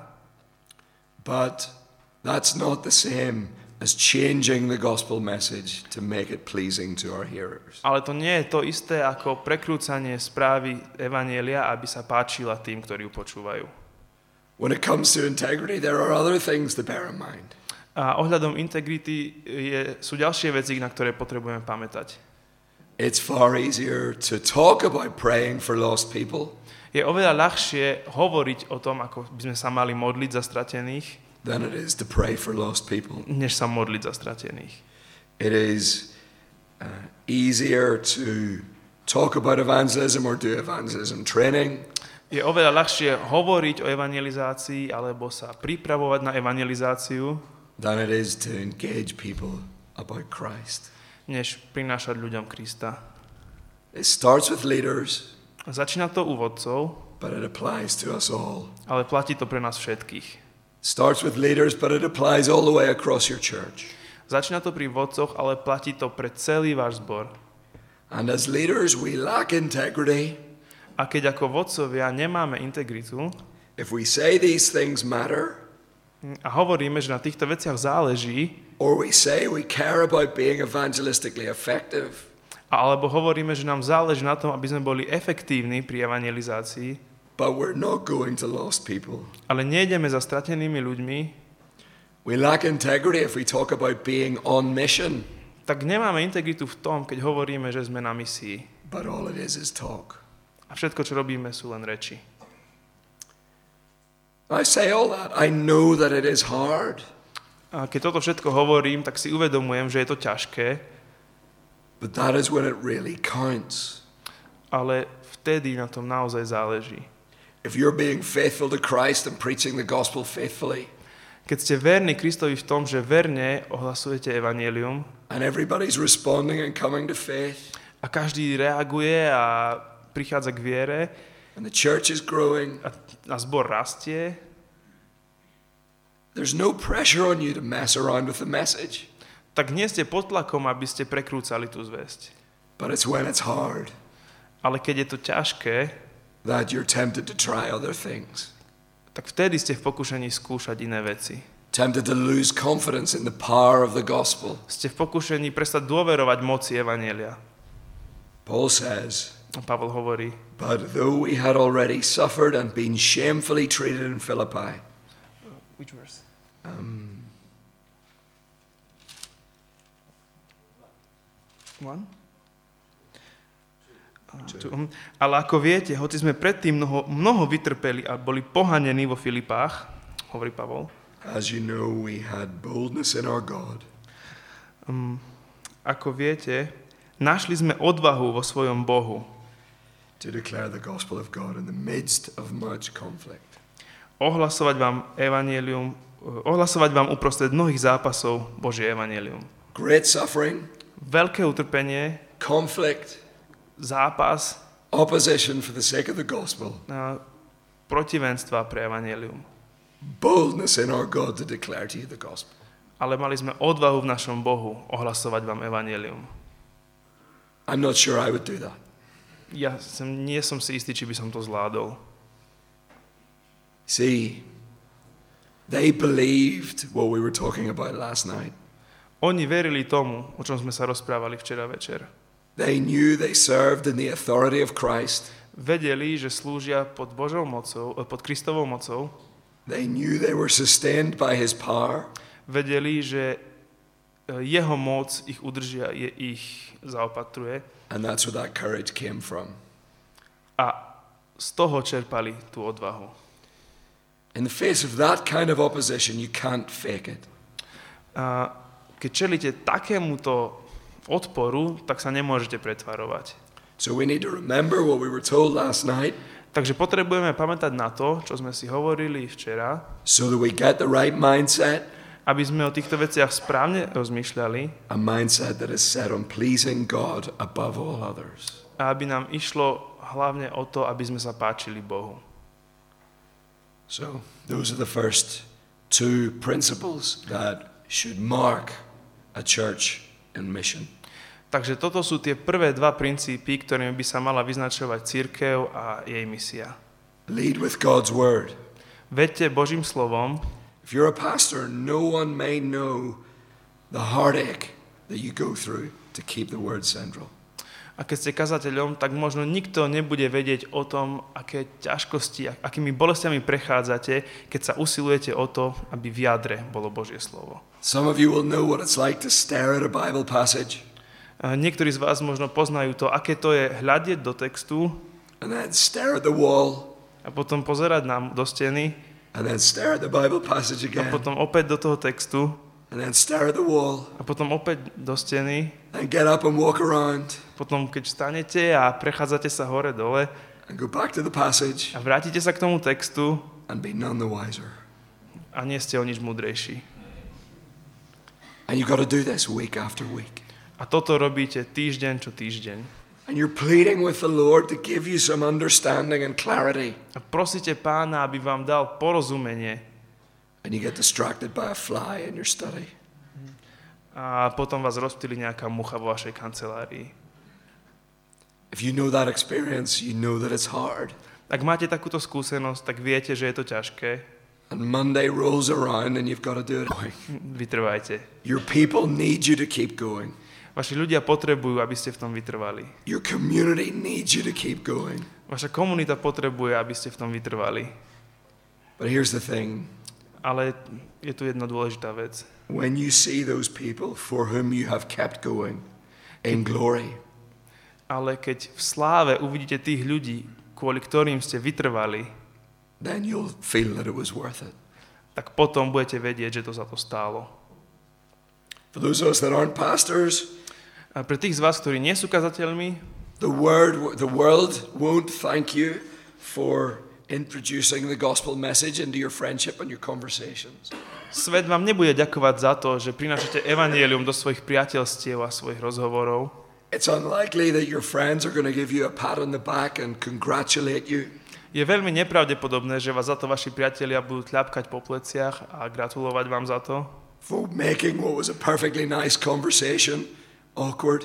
But that's not the same as changing the gospel message to make it pleasing to our hearers. ale to nie je to isté ako prekrúcanie správy evanjelia, aby sa páčila tým, ktorí ju počúvajú. When it comes to integrity, there are other things to bear in mind. A ohľadom integrity je, sú ďalšie veci, na ktoré potrebujeme pamätať. It's far easier to talk about praying for lost people Je oveľa ľahšie hovoriť o tom, ako by sme sa mali modliť za stratených, than it is to pray for lost people. než sa modliť za stratených. It is uh, easier to talk about evangelism or do evangelism training Je oveľa ľahšie hovoriť o evangelizácii alebo sa pripravovať na evangelizáciu, than it is to engage people about Christ. než prinášať ľuďom Krista. It starts with leaders, Začína to u vodcov, but it applies to us all. ale platí to pre nás všetkých. Starts with leaders, but it applies all the way across your church. Začína to pri vodcoch, ale platí to pre celý váš zbor. And as leaders, we lack integrity. A keď ako vodcovia nemáme integritu If we say these things matter, a hovoríme, že na týchto veciach záleží, or we say we care about being evangelistically effective, alebo hovoríme, že nám záleží na tom, aby sme boli efektívni pri evangelizácii, but we're not going to lost people. ale nejdeme za stratenými ľuďmi, We lack integrity if we talk about being on mission, tak nemáme integritu v tom, keď hovoríme, že sme na misii. but all it is is talk. A všetko, čo robíme, sú len reči. I say all that. I know that it is hard, A keď toto všetko hovorím, tak si uvedomujem, že je to ťažké, but that is when it really counts. ale vtedy na tom naozaj záleží. If you're being faithful to Christ and preaching the gospel faithfully, Keď ste verní Kristovi v tom, že verne ohlasujete evanjelium and everybody's responding and coming to faith, a každý reaguje a prichádza k viere and the church is growing, a, a zbor rastie, there's no pressure on you to mess around with the message, tak nie ste pod tlakom, aby ste prekrúcali tú zvesť. but it's when it's hard Ale keď je to ťažké, that you're tempted to try other things, tak vtedy ste v pokušení skúšať iné veci. tempted to lose confidence in the power of the gospel. Ste v pokušení prestať dôverovať moci evanjelia. Paul says, A Pavol hovorí, but though we had already suffered and been shamefully treated in Philippi, Which verse? um, One? Tu, um, ale ako viete, hoci sme predtým mnoho, mnoho vytrpeli a boli pohanení vo Filipách, hovorí Pavol, as you know, we had boldness in our God. um, ako viete, našli sme odvahu vo svojom Bohu To declare the gospel of God in the midst of much conflict. ohlasovať vám evanjelium, ohlasovať vám uprostred mnohých zápasov Božie evanjelium. Great suffering, Veľké utrpenie, conflict, zápas, opposition for the sake of the gospel, a protivenstva pre evanjelium. boldness in our God to declare to you the gospel. Ale mali sme odvahu v našom Bohu ohlasovať vám evanjelium. I'm not sure I would do that. Ja som, nie som si istý, či by som to zvládol. See, they believed what we were talking about last night. Oni verili tomu, o čom sme sa rozprávali včera večer. They knew they served in the authority of Christ. Vedeli, že slúžia pod Božou mocou, pod Kristovou mocou. They knew they were sustained by his power. Vedeli, že jeho moc ich udržia, je, ich zaopatruje. And that's where that courage came from. A z toho čerpali tú odvahu. In the face of that kind of opposition, you can't fake it. A keď čelíte takémuto odporu, tak sa nemôžete pretvarovať. So we need to remember what we were told last night Takže potrebujeme pamätať na to, čo sme si hovorili včera, so that we get the right mindset, aby sme o týchto veciach správne rozmýšľali a mindset that is set on pleasing God above all others. a aby nám išlo hlavne o to, aby sme sa páčili Bohu. So those are the first two principles that should mark a church in mission. Takže toto sú tie prvé dva princípy, ktorými by sa mala vyznačovať cirkev a jej misia. Lead with God's word. Veďte Božím slovom. If you're a pastor, no one may know the heartache that you go through to keep the word central. A keď ste kazateľom, tak možno nikto nebude vedieť o tom, aké ťažkosti, akými bolestiami prechádzate, keď sa usilujete o to, aby v jadre bolo Božie slovo. Some of you will know what it's like to stare at a Bible passage A niektorí z vás možno poznajú to, aké to je hľadieť do textu and then stare at the wall a potom pozerať na, do steny and then stare at the Bible passage a again potom opäť do toho textu and then stare at the wall a potom opäť do steny. and get up and walk around Potom, keď stanete a prechádzate sa hore-dole and go back to the passage a vrátite sa k tomu textu and be none the wiser. a nie ste o nič múdrejší. And you've got to do this week after week. A toto robíte týždeň čo týždeň. And you're pleading with the Lord to give you some understanding and clarity. A prosíte Pána, aby vám dal porozumenie. And you get distracted by a fly in your study. A potom vás rozptýli nejaká mucha vo vašej kancelárii. If you know that experience, you know that it's hard. Ak máte takúto skúsenosť, tak viete, že je to ťažké. And Monday rolls around and you've got to do it. Vytrvajte. Your people need you to keep going. Vaši ľudia potrebujú, aby ste v tom vytrvali. Your community needs you to keep going. Vaša komunita potrebuje, aby ste v tom vytrvali. But here's the thing. Ale je tu jedna dôležitá vec. When you see those people for whom you have kept going in glory, Ale keď v sláve uvidíte tých ľudí, kvôli ktorým ste vytrvali, then you'll feel that it was worth it. tak potom budete vedieť, že to za to stálo. For those of us that aren't pastors, A pre tých z vás, ktorí nie sú kazateľmi, the word, the world won't thank you for introducing the gospel message into your friendship and your conversations. svet vám nebude ďakovať za to, že prinášate evanjelium do svojich priateľstiev a svojich rozhovorov. It's unlikely that your friends are going to give you a pat on the back and congratulate you. Je veľmi nepravdepodobné, že vás za to vaši priatelia budú tľapkať po pleciach a gratulovať vám za to. For making what was a perfectly nice conversation awkward.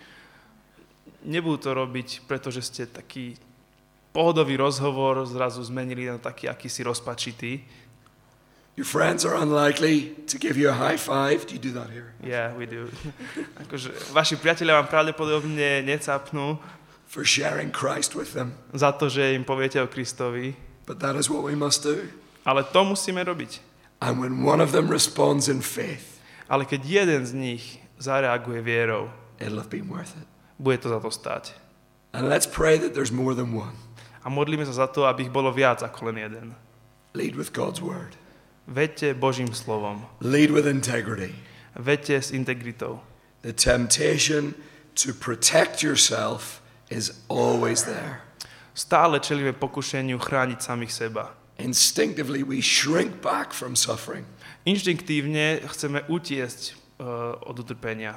Nebudú to robiť, pretože ste taký pohodový rozhovor zrazu zmenili na taký akýsi rozpačitý. Your friends are unlikely to give you a high five. Do you do that here? Yeah, we do. Akože, vaši priatelia vám pravdepodobne necapnú For sharing Christ with them. za to, že im poviete o Kristovi. But that is what we must do. Ale to musíme robiť. And when one of them responds in faith, Ale keď jeden z nich zareaguje vierou, it'll have been worth it. bude to za to stáť. And let's pray that there's more than one. A modlíme sa za to, aby ich bolo viac ako len jeden. Lead with God's word. Veďte Božím slovom. Lead with integrity. Veďte s integritou. The temptation to protect yourself is always there. Stále čelíme pokušeniu chrániť samých seba. Instinctively, we shrink back from suffering. Inštinktívne chceme utiesť uh, od utrpenia.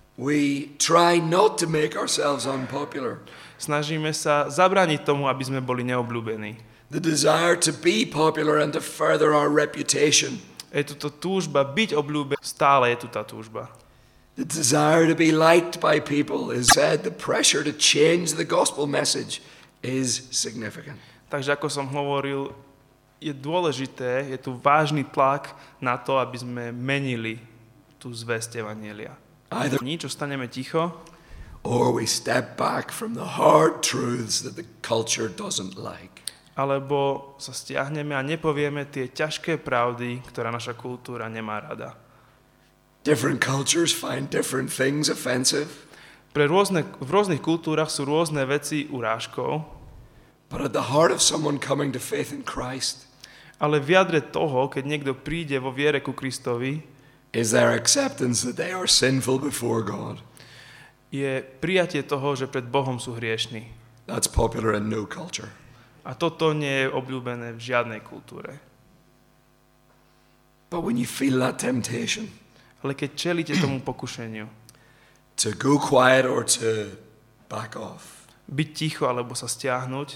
We try not to make ourselves unpopular. Snažíme sa zabrániť tomu, aby sme boli neobľúbení. The desire to be popular and to further our reputation. Je tu to túžba byť obľúbený. Stále je tu tá túžba. The desire to be liked by people is said. The pressure to change the gospel message is significant. Takže ako som hovoril, je dôležité, je tu vážny tlak na to, aby sme menili tú zvesť evanjelia. Either Nič, ostaneme ticho, or we step back from the hard truths that the culture doesn't like. alebo sa stiahneme a nepovieme tie ťažké pravdy, ktorá naša kultúra nemá rada. Different cultures find different things offensive. Pre rôzne, v rôznych kultúrach sú rôzne veci urážkou, But at the heart of someone coming to faith in Christ ale v jadre toho, keď niekto príde vo viere ku Kristovi, is their acceptance that they are sinful before God. je prijatie toho, že pred Bohom sú hriešni. That's popular in no culture. A toto nie je obľúbené v žiadnej kultúre. But when you feel that temptation Ale keď čelíte tomu pokušeniu, to go quiet or to back off, byť ticho alebo sa stiahnuť,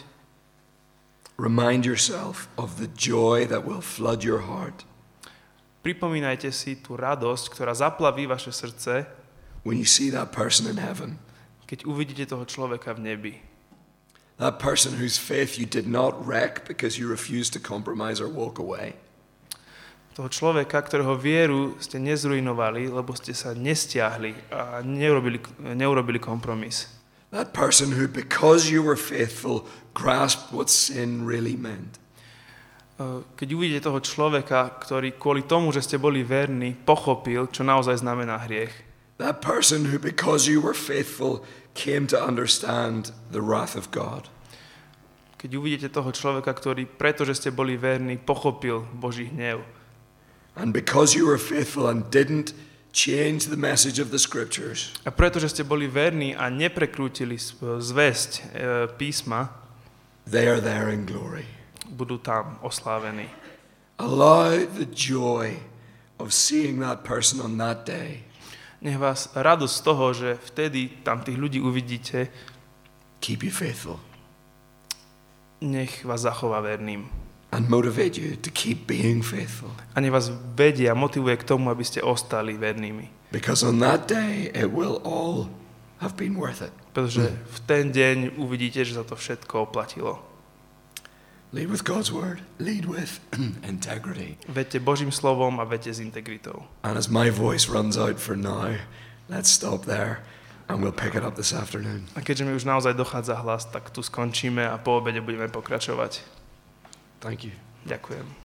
remind yourself of the joy that will flood your heart pripomínajte si tú radosť, ktorá zaplaví vaše srdce, when you see that person in heaven. keď uvidíte toho človeka v nebi. That person whose faith you did not wreck because you refused to compromise or walk away. Toho človeka, ktorého vieru ste nezrujnovali, lebo ste sa nestiahli a neurobili, neurobili kompromis. That person who, because you were faithful, grasped what sin really meant. Keď uvidíte toho človeka, ktorý kvôli tomu, že ste boli verní, pochopil, čo naozaj znamená hriech. That person who, because you were faithful, came to understand the wrath of God. Keď uvidíte toho človeka, ktorý, pretože ste boli verní, pochopil Boží hnev. And because you were faithful and didn't change the message of the scriptures, A pretože ste boli verní a neprekrútili zvesť e, písma, they are there in glory. budú tam oslávení. Allow the joy of seeing that person on that day Nech vás radosť z toho, že vtedy tam tých ľudí uvidíte, keep you faithful nech vás zachová verným. and motivate you to keep being faithful. A nech vás vedie a motivuje k tomu, aby ste ostali vernými. Because on that day it will all have been worth it. Pretože v ten deň uvidíte, že sa to všetko oplatilo. Lead with God's word. Lead with integrity. Vedte Božím slovom a vedte s integritou. And as my voice runs out for now, let's stop there and we'll pick it up this afternoon. A keďže mi už naozaj dochádza hlas, tak tu skončíme a po obede budeme pokračovať. Thank you. Ďakujem.